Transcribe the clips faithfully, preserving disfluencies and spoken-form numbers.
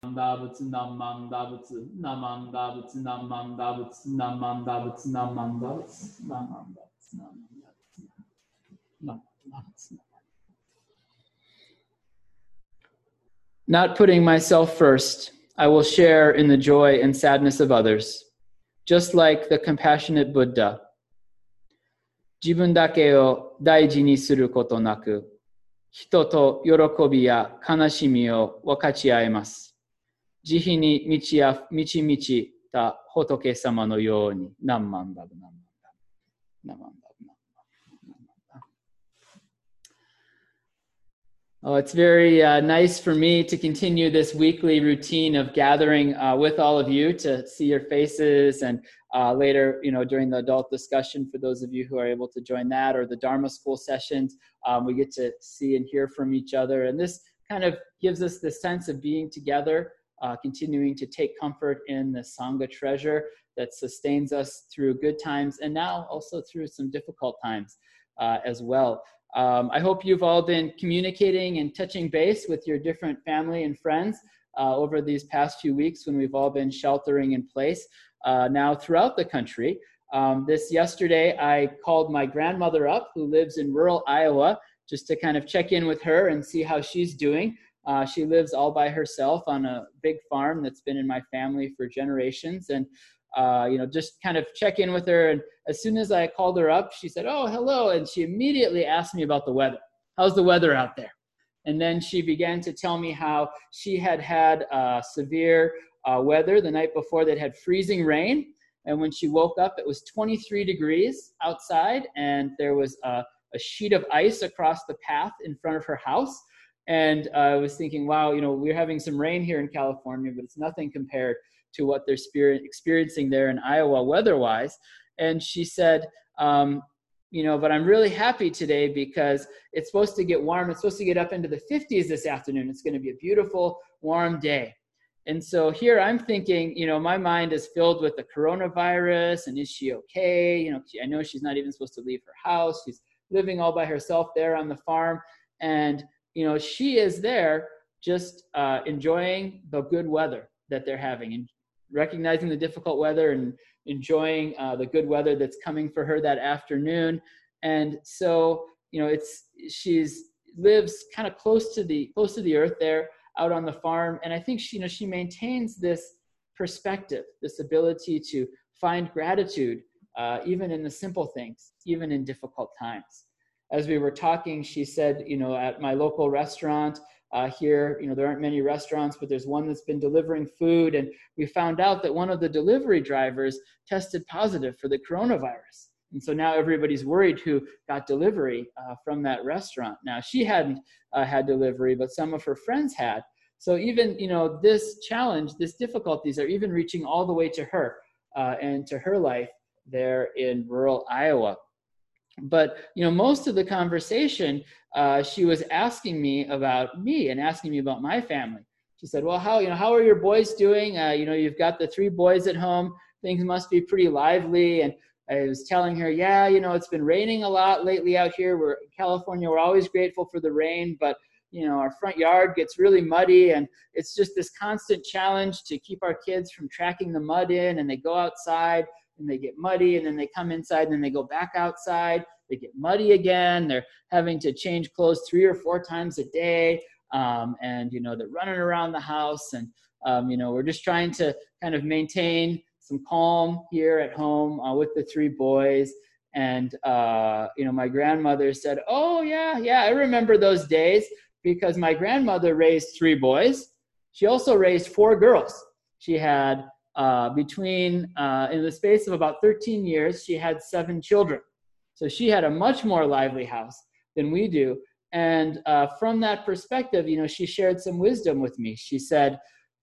Namanda Namanda Namanda Namanda Namanda Namanda Namanda. Not putting myself first, I will share in the joy and sadness of others, just like the compassionate Buddha. 自分だけを大事にすることなく、人と喜びや悲しみを分かち合います。慈悲に満ちや満ち満ちた仏様のように。ナンマンダブナンマンダブナンマンダブナンマンダブ。Oh, it's very uh, nice for me to continue this weekly routine of gathering uh, with all of you to see your faces, and uh, later, you know, during the adult discussion, for those of you who are able to join that, or the Dharma school sessions, um, we get to see and hear from each other. And this kind of gives us the sense of being together, uh, continuing to take comfort in the Sangha treasure that sustains us through good times, and now also through some difficult times uh, as well. Um, I hope you've all been communicating and touching base with your different family and friends uh, over these past few weeks when we've all been sheltering in place uh, now throughout the country. Um, this yesterday, I called my grandmother up, who lives in rural Iowa, just to kind of check in with her and see how she's doing. Uh, she lives all by herself on a big farm that's been in my family for generations, and Uh, you know, just kind of check in with her. And as soon as I called her up, she said, "Oh, hello." And she immediately asked me about the weather. How's the weather out there? And then she began to tell me how she had had uh, severe uh, weather the night before that had freezing rain. And when she woke up, it was twenty-three degrees outside, and there was a, a sheet of ice across the path in front of her house. And uh, I was thinking, wow, you know, we're having some rain here in California, but it's nothing compared to what they're spirit, experiencing there in Iowa weather-wise. And she said, um, you know, but I'm really happy today because it's supposed to get warm. It's supposed to get up into the fifties this afternoon. It's going to be a beautiful, warm day. And so here I'm thinking, you know, my mind is filled with the coronavirus, and is she okay? You know, I know she's not even supposed to leave her house. She's living all by herself there on the farm. And, you know, she is there just uh, enjoying the good weather that they're having, and recognizing the difficult weather and enjoying uh, the good weather that's coming for her that afternoon. And so, you know, it's, she's lives kind of close to the, close to the earth there out on the farm. And I think she, you know, she maintains this perspective, this ability to find gratitude, uh, even in the simple things, even in difficult times. As we were talking, she said, you know, at my local restaurant, Uh, here, you know, there aren't many restaurants, but there's one that's been delivering food. And we found out that one of the delivery drivers tested positive for the coronavirus. And so now everybody's worried who got delivery uh, from that restaurant. Now, she hadn't uh, had delivery, but some of her friends had. So even, you know, this challenge, these difficulties are even reaching all the way to her uh, and to her life there in rural Iowa. But, you know, most of the conversation, uh, she was asking me about me and asking me about my family. She said, well, how, you know, how are your boys doing? Uh, you know, you've got the three boys at home. Things must be pretty lively. And I was telling her, yeah, you know, it's been raining a lot lately out here. We're in California. We're always grateful for the rain, but, you know, our front yard gets really muddy, and it's just this constant challenge to keep our kids from tracking the mud in, and they go outside and they get muddy, and then they come inside and then they go back outside. They get muddy again. They're having to change clothes three or four times a day. Um, and, you know, they're running around the house, and, um, you know, we're just trying to kind of maintain some calm here at home uh, with the three boys. And, uh, you know, my grandmother said, oh, yeah, yeah, I remember those days, because my grandmother raised three boys. She also raised four girls. She had, uh, between, uh, in the space of about thirteen years, she had seven children. So she had a much more lively house than we do. And uh, from that perspective, you know, she shared some wisdom with me. She said,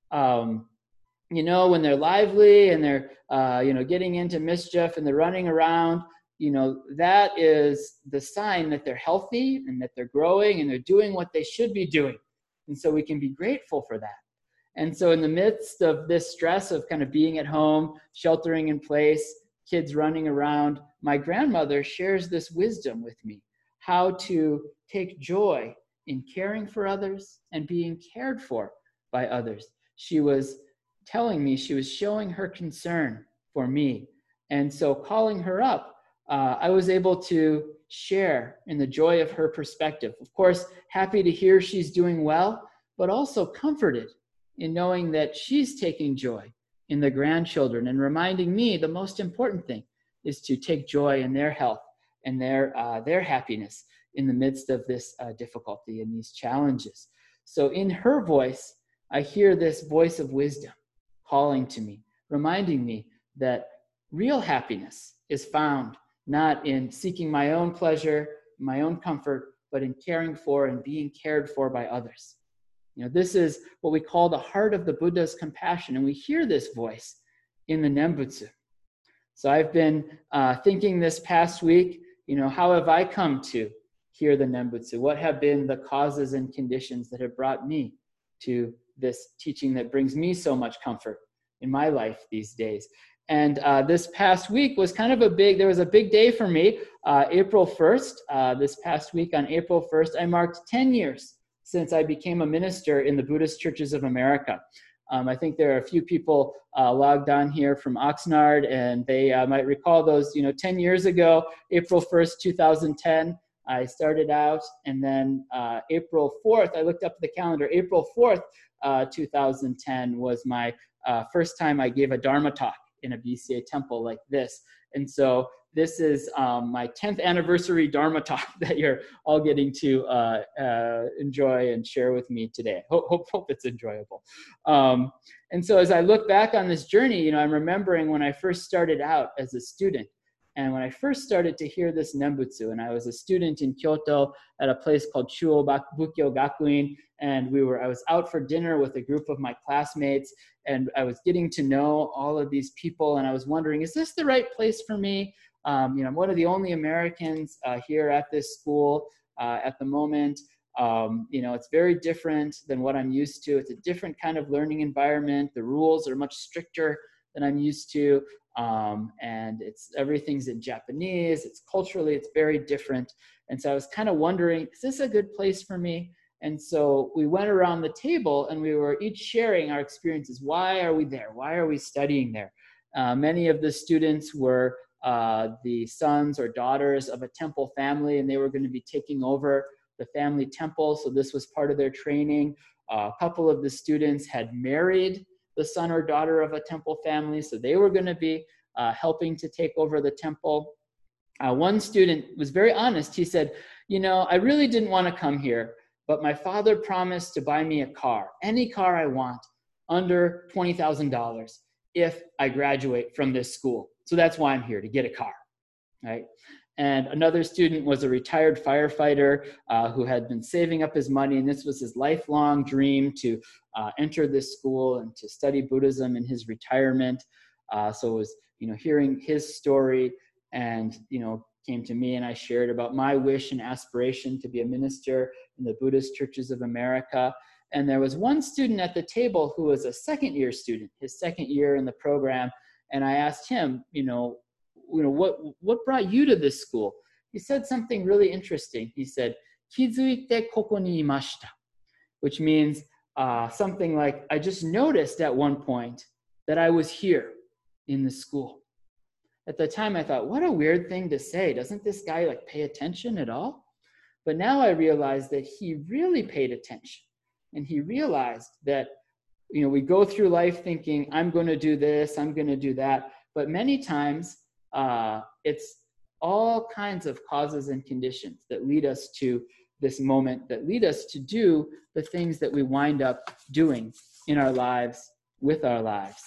um, you know, when they're lively and they're, uh, you know, getting into mischief and they're running around, you know, that is the sign that they're healthy and that they're growing and they're doing what they should be doing. And so we can be grateful for that. And so in the midst of this stress of kind of being at home, sheltering in place, kids running around, my grandmother shares this wisdom with me, how to take joy in caring for others and being cared for by others. she was telling me, she was showing her concern for me. And so calling her up, uh, I was able to share in the joy of her perspective. Of course, happy to hear she's doing well, but also comforted in knowing that she's taking joy in the grandchildren and reminding me the most important thing is to take joy in their health and their uh, their happiness in the midst of this uh, difficulty and these challenges. So in her voice, I hear this voice of wisdom calling to me, reminding me that real happiness is found not in seeking my own pleasure, my own comfort, but in caring for and being cared for by others. You know, this is what we call the heart of the Buddha's compassion, and we hear this voice in the Nembutsu. So I've been uh, thinking this past week, you know, how have I come to hear the Nembutsu? What have been the causes and conditions that have brought me to this teaching that brings me so much comfort in my life these days? And uh, this past week was kind of a big, there was a big day for me. Uh, April first, uh, this past week on April first, I marked ten years since I became a minister in the Buddhist Churches of America. Um, I think there are a few people uh, logged on here from Oxnard, and they uh, might recall those, you know, ten years ago, April first, two thousand ten, I started out, and then uh, April fourth, I looked up the calendar, April fourth, uh, two thousand ten was my uh, first time I gave a Dharma talk in a B C A temple like this. And so this is um, my tenth anniversary Dharma talk that you're all getting to uh, uh, enjoy and share with me today. Hope, hope, hope it's enjoyable. Um, and so as I look back on this journey, you know, I'm remembering when I first started out as a student, and when I first started to hear this Nembutsu, and I was a student in Kyoto at a place called Chuo Bukkyo Gakuin, and we were, I was out for dinner with a group of my classmates, and I was getting to know all of these people, and I was wondering, is this the right place for me? Um, you know, I'm one of the only Americans uh, here at this school uh, at the moment. Um, you know, it's very different than what I'm used to. It's a different kind of learning environment. The rules are much stricter than I'm used to. Um, and it's everything's in Japanese. It's culturally, it's very different. And so I was kind of wondering, is this a good place for me? And so we went around the table and we were each sharing our experiences. Why are we there? Why are we studying there? Uh, many of the students were uh, the sons or daughters of a temple family, and they were going to be taking over the family temple. So this was part of their training. Uh, a couple of the students had married the son or daughter of a temple family, so they were going to be uh, helping to take over the temple. Uh, one student was very honest. He said, you know, I really didn't want to come here, but my father promised to buy me a car, any car I want, under twenty thousand dollars if I graduate from this school. So that's why I'm here, to get a car, right? And another student was a retired firefighter uh, who had been saving up his money, and this was his lifelong dream to uh, enter this school and to study Buddhism in his retirement. Uh, so it was, you know, hearing his story, and, you know, came to me and I shared about my wish and aspiration to be a minister in the Buddhist Churches of America. And there was one student at the table who was a second year student, his second year in the program. And I asked him, you know, you know, what, what brought you to this school? He said something really interesting. He said, "Kizuite koko ni imashita," which means uh, something like, I just noticed at one point that I was here in the school. At the time I thought, what a weird thing to say. Doesn't this guy like pay attention at all? But now I realize that he really paid attention. And he realized that, you know, we go through life thinking, I'm going to do this, I'm going to do that. But many times uh, it's all kinds of causes and conditions that lead us to this moment, that lead us to do the things that we wind up doing in our lives, with our lives.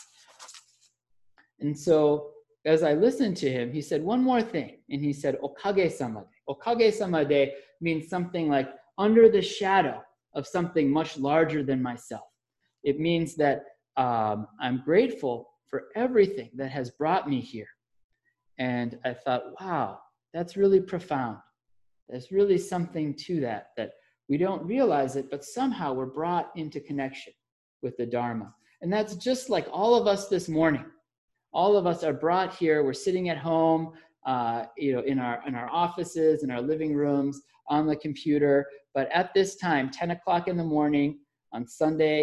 And so as I listened to him, he said one more thing. And he said, "Okage-sama de." Okage-sama de means something like under the shadow of something much larger than myself. It means that um, I'm grateful for everything that has brought me here. And I thought, wow, that's really profound. There's really something to that, that we don't realize it, but somehow we're brought into connection with the Dharma. And that's just like all of us this morning. All of us are brought here. We're sitting at home, uh, you know, in our in our offices, in our living rooms, on the computer. But at this time, ten o'clock in the morning on Sunday,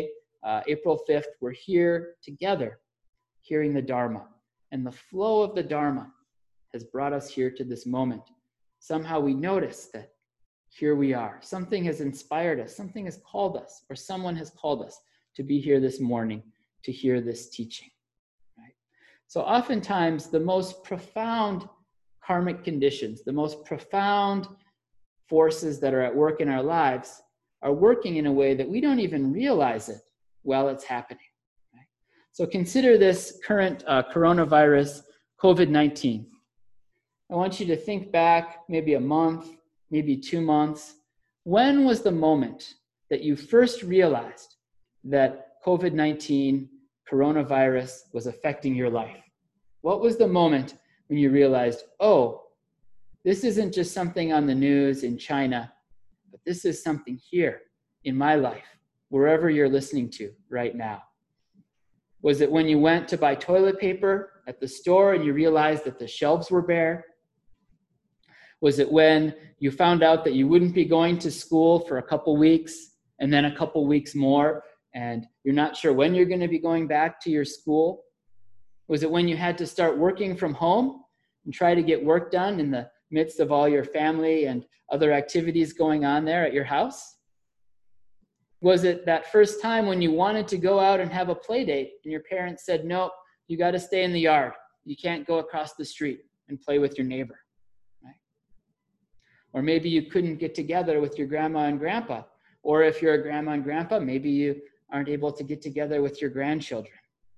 uh, April fifth, we're here together, hearing the Dharma. And the flow of the Dharma has brought us here to this moment. Somehow we notice that here we are. Something has inspired us. Something has called us, or someone has called us to be here this morning to hear this teaching. Right? So oftentimes the most profound karmic conditions, the most profound forces that are at work in our lives are working in a way that we don't even realize it while it's happening. Right? So consider this current uh, coronavirus, COVID nineteen. I want you to think back maybe a month, maybe two months. When was the moment that you first realized that COVID nineteen, coronavirus, was affecting your life? What was the moment when you realized, oh, this isn't just something on the news in China, but this is something here in my life, wherever you're listening to right now? Was it when you went to buy toilet paper at the store and you realized that the shelves were bare? Was it when you found out that you wouldn't be going to school for a couple weeks and then a couple weeks more, and you're not sure when you're going to be going back to your school? Was it when you had to start working from home and try to get work done in the midst of all your family and other activities going on there at your house? Was it that first time when you wanted to go out and have a play date and your parents said, nope, you got to stay in the yard. You can't go across the street and play with your neighbor? Or maybe you couldn't get together with your grandma and grandpa. Or if you're a grandma and grandpa, maybe you aren't able to get together with your grandchildren.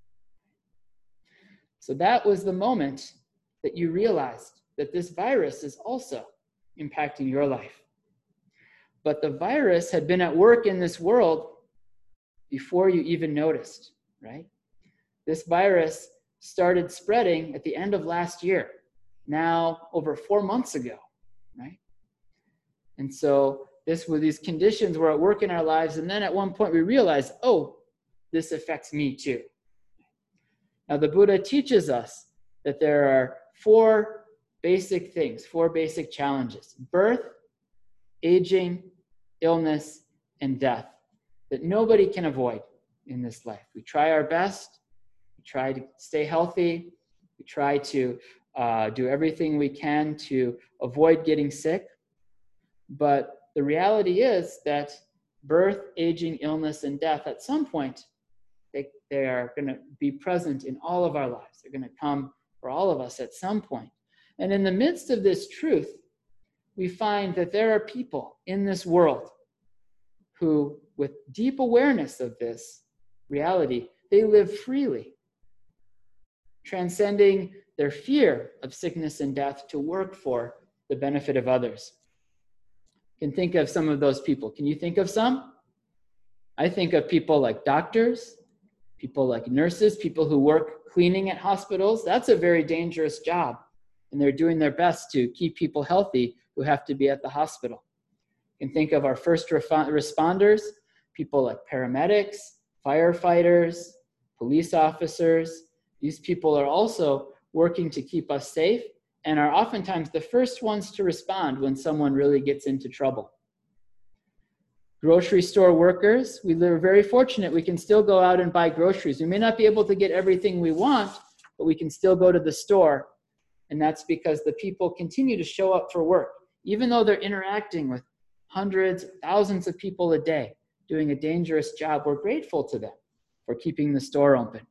So that was the moment that you realized that this virus is also impacting your life. But the virus had been at work in this world before you even noticed, right? This virus started spreading at the end of last year, now over four months ago, right? And so this were these conditions were at work in our lives. And then at one point we realized, oh, this affects me too. Now the Buddha teaches us that there are four basic things, four basic challenges: birth, aging, illness, and death, that nobody can avoid in this life. We try our best. We try to stay healthy. We try to uh, do everything we can to avoid getting sick. But the reality is that birth, aging, illness, and death, at some point, they, they are going to be present in all of our lives. They're going to come for all of us at some point. And in the midst of this truth, we find that there are people in this world who, with deep awareness of this reality, they live freely, transcending their fear of sickness and death to work for the benefit of others. Can think of some of those people. Can you think of some? I think of people like doctors, people like nurses, people who work cleaning at hospitals. That's a very dangerous job, and they're doing their best to keep people healthy who have to be at the hospital. You can think of our first responders, people like paramedics, firefighters, police officers. These people are also working to keep us safe and are oftentimes the first ones to respond when someone really gets into trouble. Grocery store workers, we are very fortunate. We can still go out and buy groceries. We may not be able to get everything we want, but we can still go to the store. And that's because the people continue to show up for work, even though they're interacting with hundreds, thousands of people a day, doing a dangerous job. We're grateful to them for keeping the store open.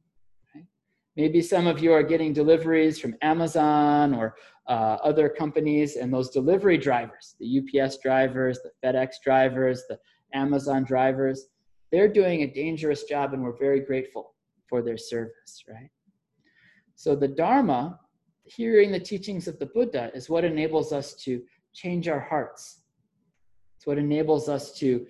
Maybe some of you are getting deliveries from Amazon or uh, other companies, and those delivery drivers, the U P S drivers, the FedEx drivers, the Amazon drivers, they're doing a dangerous job, and we're very grateful for their service, right? So the Dharma, hearing the teachings of the Buddha, is what enables us to change our hearts. It's what enables us to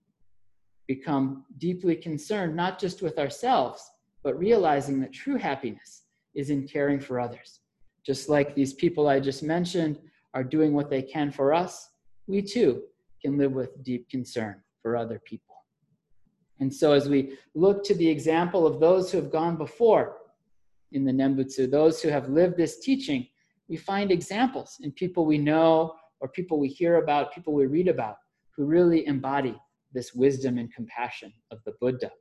become deeply concerned, not just with ourselves, but realizing that true happiness is in caring for others. Just like these people I just mentioned are doing what they can for us, we too can live with deep concern for other people. And so as we look to the example of those who have gone before in the Nembutsu, those who have lived this teaching, we find examples in people we know or people we hear about, people we read about, who really embody this wisdom and compassion of the Buddha.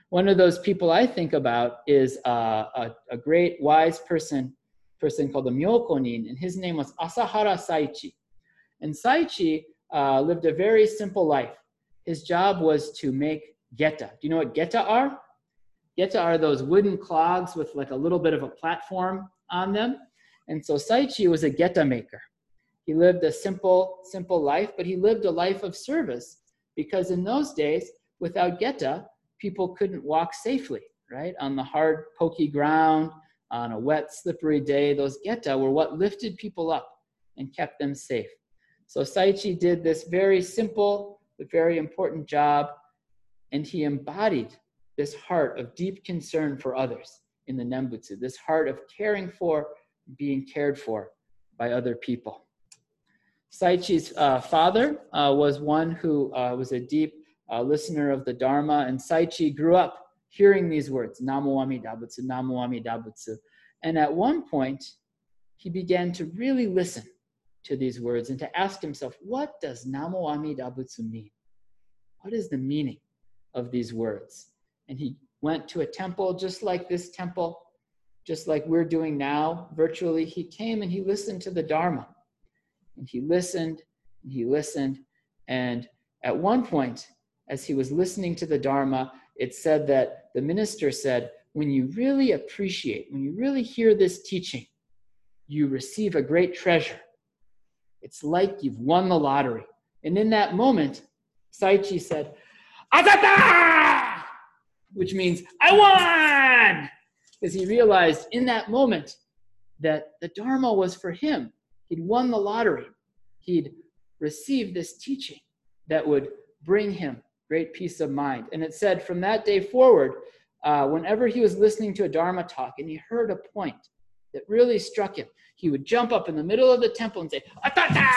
One of those people I think about is uh, a, a great wise person, person called the Myokonin, and his name was Asahara Saichi. And Saichi uh, lived a very simple life. His job was to make geta. Do you know what geta are? Geta are those wooden clogs with like a little bit of a platform on them. And so Saichi was a geta maker. He lived a simple, simple life, but he lived a life of service because in those days, without geta, people couldn't walk safely, right? On the hard, pokey ground, on a wet, slippery day, those geta were what lifted people up and kept them safe. So Saichi did this very simple, but very important job, and he embodied this heart of deep concern for others in the Nembutsu, this heart of caring for, being cared for by other people. Saichi's uh, father uh, was one who uh, was a deep uh, listener of the Dharma, and Saichi grew up hearing these words, Namo Amida Butsu, Namo Amida Butsu. And at one point, he began to really listen to these words and to ask himself, what does Namo Amida Butsu mean? What is the meaning of these words? And he went to a temple just like this temple, just like we're doing now virtually. He came and he listened to the Dharma. And he listened, and he listened. And at one point, as he was listening to the Dharma, it said that the minister said, when you really appreciate, when you really hear this teaching, you receive a great treasure. It's like you've won the lottery. And in that moment, Saichi said, Atata! Which means, I won! Because he realized in that moment that the Dharma was for him. He'd won the lottery. He'd received this teaching that would bring him great peace of mind. And it said from that day forward, uh, whenever he was listening to a Dharma talk and he heard a point that really struck him, he would jump up in the middle of the temple and say, Atata!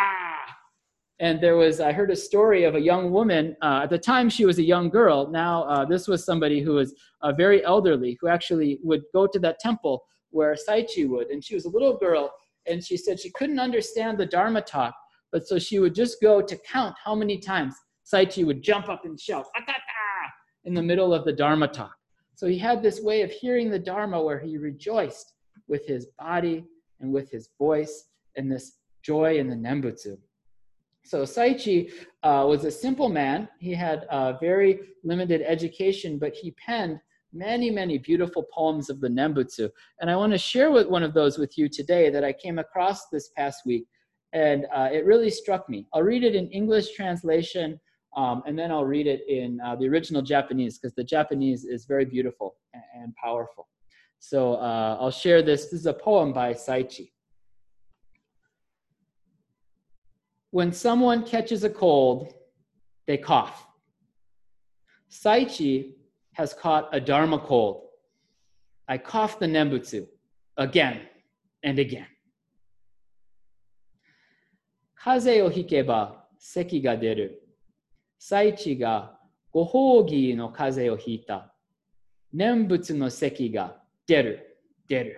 And there was, I heard a story of a young woman. Uh, at the time, she was a young girl. Now, uh, this was somebody who was uh, very elderly, who actually would go to that temple where Saichi would. And she was a little girl. And she said she couldn't understand the Dharma talk, but so she would just go to count how many times Saichi would jump up and shout, Atata! In the middle of the Dharma talk. So he had this way of hearing the Dharma where he rejoiced with his body and with his voice and this joy in the Nembutsu. So Saichi uh, was a simple man. He had a very limited education, but he penned many, many beautiful poems of the Nembutsu. And I want to share with one of those with you today that I came across this past week. And uh, it really struck me. I'll read it in English translation, um, and then I'll read it in uh, the original Japanese, because the Japanese is very beautiful and, and powerful. So uh, I'll share this. This is a poem by Saichi. When someone catches a cold, they cough. Saichi has caught a Dharma cold. I cough the Nembutsu again and again. Kaze o hikeba seki ga deru. Saichi ga gohogi no kaze o hita. Nembutsu no seki ga deru, deru.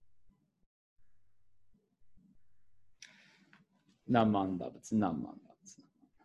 Namanda butsu, namanda butsu.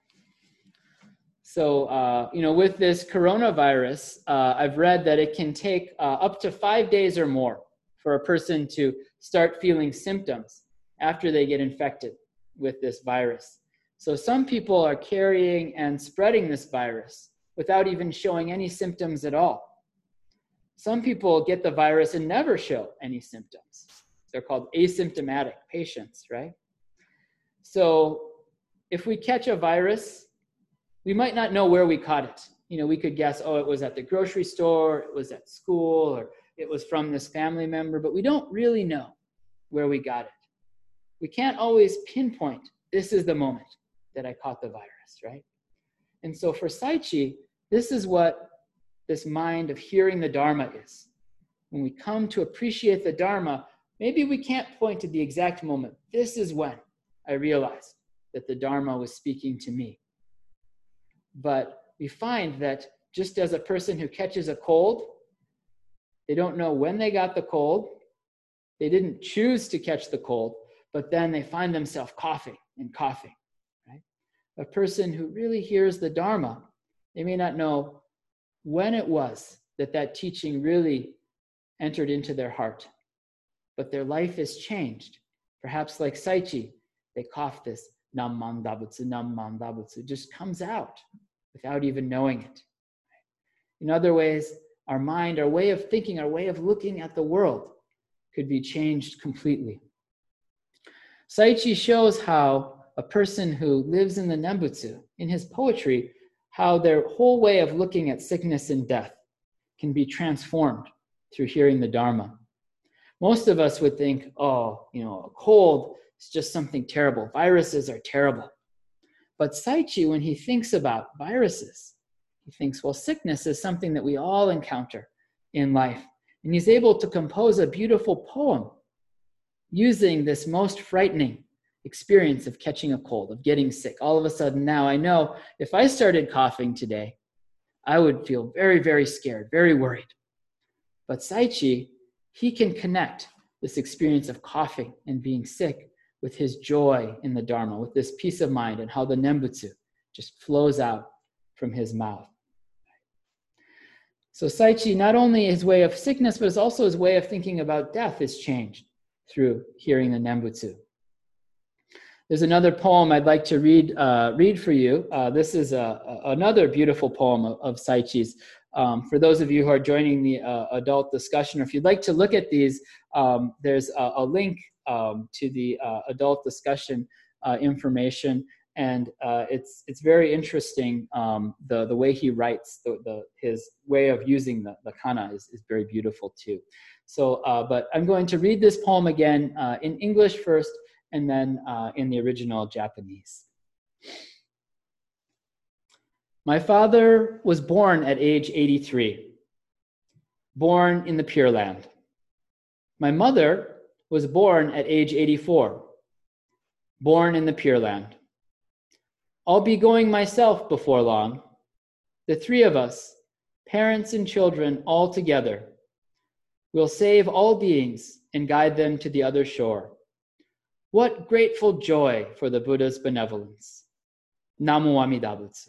So, uh, you know, with this coronavirus, uh, I've read that it can take uh, up to five days or more for a person to start feeling symptoms after they get infected with this virus. So some people are carrying and spreading this virus without even showing any symptoms at all. Some people get the virus and never show any symptoms. They're called asymptomatic patients, right? So if we catch a virus, we might not know where we caught it. You know, we could guess, oh, it was at the grocery store, it was at school, or it was from this family member, but we don't really know where we got it. We can't always pinpoint, this is the moment that I caught the virus, right? And so for Saichi, this is what this mind of hearing the Dharma is. When we come to appreciate the Dharma, maybe we can't point to the exact moment. This is when I realized that the Dharma was speaking to me. But we find that just as a person who catches a cold, they don't know when they got the cold, they didn't choose to catch the cold, but then they find themselves coughing and coughing, right? A person who really hears the Dharma, they may not know when it was that that teaching really entered into their heart. But their life is changed. Perhaps like Saichi, they cough this Namman Dabutsu, Namman Dabutsu. It just comes out without even knowing it. In other ways, our mind, our way of thinking, our way of looking at the world could be changed completely. Saichi shows how a person who lives in the Nembutsu, in his poetry, how their whole way of looking at sickness and death can be transformed through hearing the Dharma. Most of us would think, oh, you know, a cold is just something terrible. Viruses are terrible. But Saichi, when he thinks about viruses, he thinks, well, sickness is something that we all encounter in life. And he's able to compose a beautiful poem using this most frightening experience of catching a cold, of getting sick. All of a sudden now I know if I started coughing today, I would feel very, very scared, very worried. But Saichi, he can connect this experience of coughing and being sick with his joy in the Dharma, with this peace of mind and how the Nembutsu just flows out from his mouth. So Saichi, not only his way of sickness, but it's also his way of thinking about death is changed through hearing the Nembutsu. There's another poem I'd like to read uh, read for you. Uh, this is a, a, another beautiful poem of, of Saichi's. Um, for those of you who are joining the uh, adult discussion, or if you'd like to look at these, um, there's a, a link um, to the uh, adult discussion uh, information, and uh, it's it's very interesting. Um, the the way he writes, the, the his way of using the, the kana is, is very beautiful too. So, uh, but I'm going to read this poem again uh, in English first, and then uh, in the original Japanese. My father was born at age eighty-three, born in the Pure Land. My mother was born at age eighty-four, born in the Pure Land. I'll be going myself before long. The three of us, parents and children all together, will save all beings and guide them to the other shore. What grateful joy for the Buddha's benevolence. Namu Amida Butsu.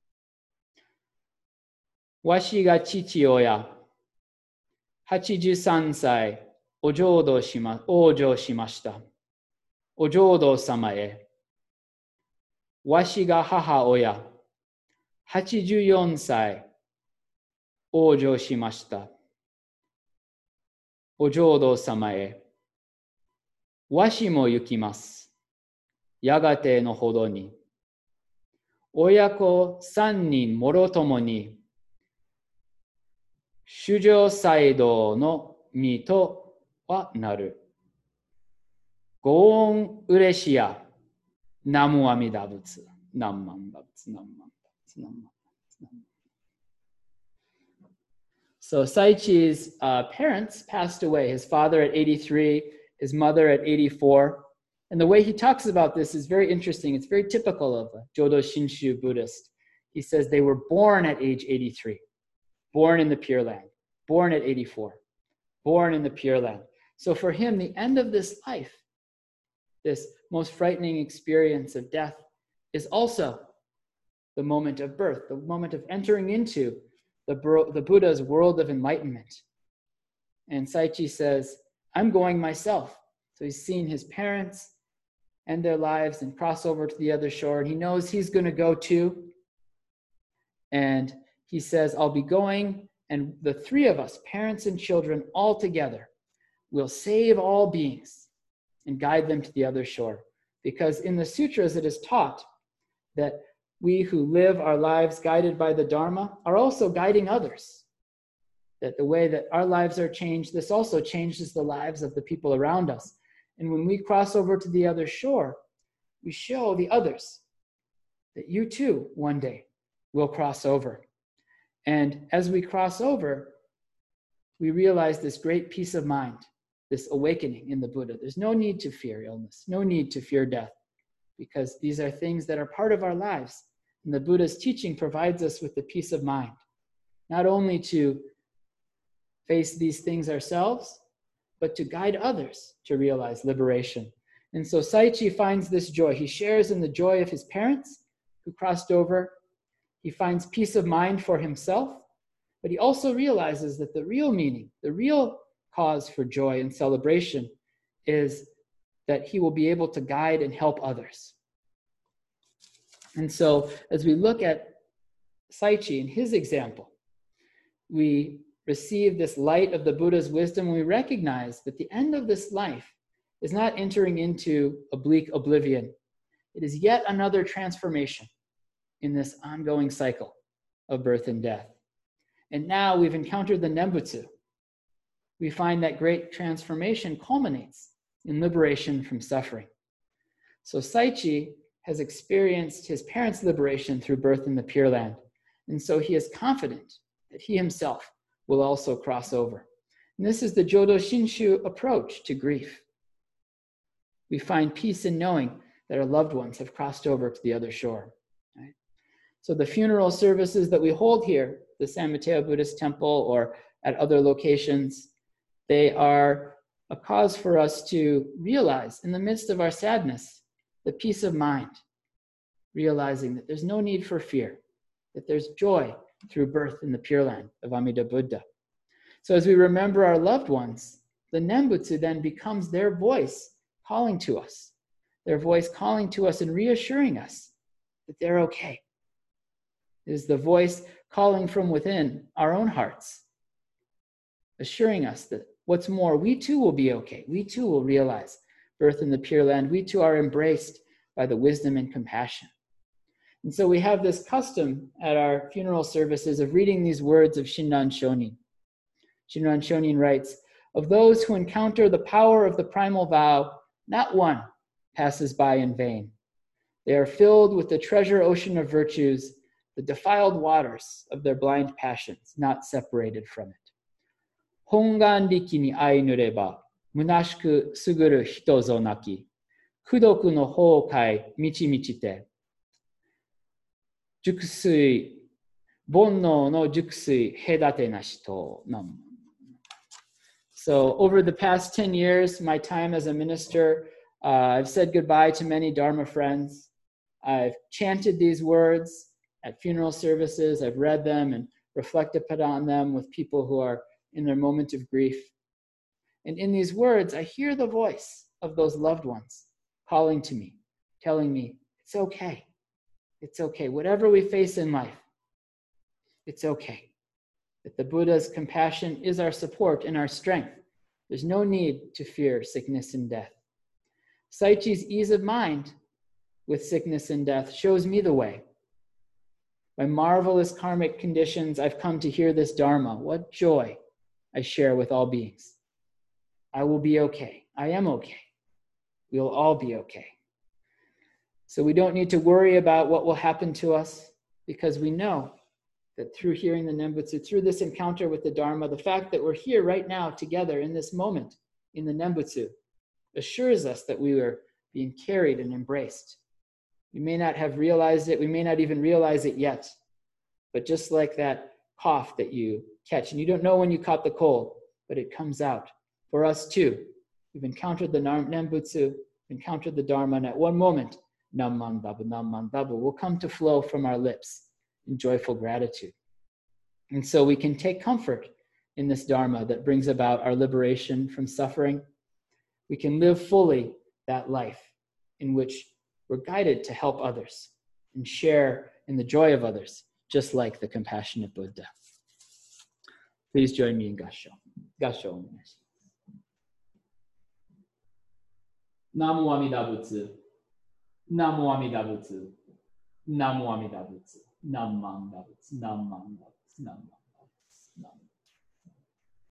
Washi ga chichi oya, eighty-three sai, ojodo shima, ojo shimashita. Ojodo sama e. Washi ga haha oya, eighty-four sai, ojo shimashita. Ojodo sama e. Washi mo yukimasu. Yagate no hodo ni. Oyako san nin morotomo ni. Shujo saido no mito wa naru. Goon ureshiya. Namu Amida Butsu. Namman Butsu. Namman Butsu. Namman Butsu. So Saichi's uh, parents passed away. His father at eighty-three, his mother at eighty-four. And the way he talks about this is very interesting. It's very typical of a Jodo Shinshu Buddhist. He says they were born at age eighty-three, born in the Pure Land, born at eighty-four, born in the Pure Land. So for him, the end of this life, this most frightening experience of death, is also the moment of birth, the moment of entering into the, the Buddha's world of enlightenment. And Saichi says, I'm going myself. So he's seen his parents end their lives and cross over to the other shore, and he knows he's going to go too. And he says, I'll be going, and the three of us, parents and children, all together, will save all beings and guide them to the other shore. Because in the sutras it is taught that we who live our lives guided by the Dharma are also guiding others. That the way that our lives are changed, this also changes the lives of the people around us. And when we cross over to the other shore, we show the others that you too one day will cross over. And as we cross over, we realize this great peace of mind, this awakening in the Buddha. There's no need to fear illness, no need to fear death, because these are things that are part of our lives. And the Buddha's teaching provides us with the peace of mind, not only to face these things ourselves, but to guide others to realize liberation. And so Saichi finds this joy. He shares in the joy of his parents who crossed over. He finds peace of mind for himself But he also realizes that the real meaning, the real cause for joy and celebration is that he will be able to guide and help others. And so as we look at Saichi and his example, we receive this light of the Buddha's wisdom, and we recognize that the end of this life is not entering into oblique oblivion. It is yet another transformation in this ongoing cycle of birth and death. And now we've encountered the Nembutsu. We find that great transformation culminates in liberation from suffering. So Saichi has experienced his parents' liberation through birth in the Pure Land. And so he is confident that he himself will also cross over. And this is the Jodo Shinshu approach to grief. We find peace in knowing that our loved ones have crossed over to the other shore. Right? So the funeral services that we hold here, the San Mateo Buddhist Temple or at other locations, they are a cause for us to realize in the midst of our sadness, the peace of mind, realizing that there's no need for fear, that there's joy through birth in the Pure Land of Amida Buddha. So as we remember our loved ones, the Nembutsu then becomes their voice calling to us, their voice calling to us and reassuring us that they're okay. It is the voice calling from within our own hearts, assuring us that what's more, we too will be okay. We too will realize birth in the Pure Land. We too are embraced by the wisdom and compassion. And so we have this custom at our funeral services of reading these words of Shinran Shonin. Shinran Shonin writes, "Of those who encounter the power of the primal vow, not one passes by in vain. They are filled with the treasure ocean of virtues, the defiled waters of their blind passions, not separated from it. Hongan riki ni ai nureba, munashiku suguru hito zo naki, kudoku no houkai michi michite, jukusui, bonno no jukusui hedate nashi to nam." So over the past ten years, my time as a minister, uh, I've said goodbye to many Dharma friends. I've chanted these words at funeral services. I've read them and reflected on them with people who are in their moment of grief. And in these words, I hear the voice of those loved ones calling to me, telling me, it's okay. It's okay. Whatever we face in life, it's okay. That the Buddha's compassion is our support and our strength. There's no need to fear sickness and death. Saichi's ease of mind with sickness and death shows me the way. By marvelous karmic conditions, I've come to hear this Dharma. What joy I share with all beings. I will be okay. I am okay. We'll all be okay. So we don't need to worry about what will happen to us because we know that through hearing the Nembutsu, through this encounter with the Dharma, the fact that we're here right now together in this moment in the Nembutsu assures us that we are being carried and embraced. We may not have realized it. We may not even realize it yet. But just like that cough that you catch, and you don't know when you caught the cold, but it comes out. For us too, we've encountered the Nembutsu, encountered the Dharma, and at one moment, Namman Dabu, Namman Dabu will come to flow from our lips in joyful gratitude. And so we can take comfort in this Dharma that brings about our liberation from suffering. We can live fully that life in which we're guided to help others and share in the joy of others, just like the compassionate Buddha. Please join me in Gassho. Gassho. Namo Amida Butsu. Namo Amida Butsu. Namo Amida Butsu. Namman Butsu. Namman Butsu. Namman.